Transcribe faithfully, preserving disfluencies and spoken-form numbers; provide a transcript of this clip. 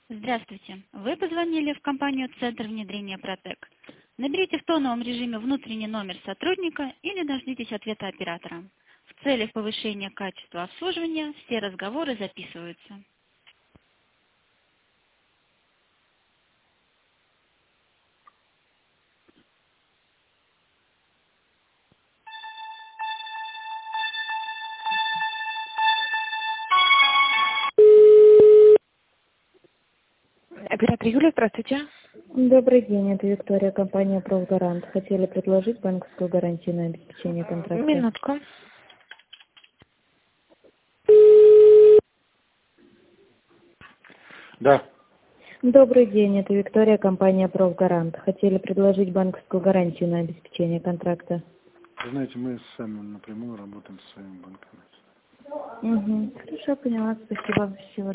Здравствуйте. Вы позвонили в компанию «Центр внедрения Протек». Наберите в тоновом режиме внутренний номер сотрудника или дождитесь ответа оператора. В целях повышения качества обслуживания все разговоры записываются. Оператор Юлия, здравствуйте. Добрый день, это Виктория, компания «Профгарант». Хотели предложить банковскую гарантию на обеспечение контракта. Минутку. Да. Добрый день, это Виктория, компания «Профгарант». Хотели предложить банковскую гарантию на обеспечение контракта. Вы знаете, мы сами напрямую работаем со своими банками. Угу. Хорошо, поняла. Спасибо. Всего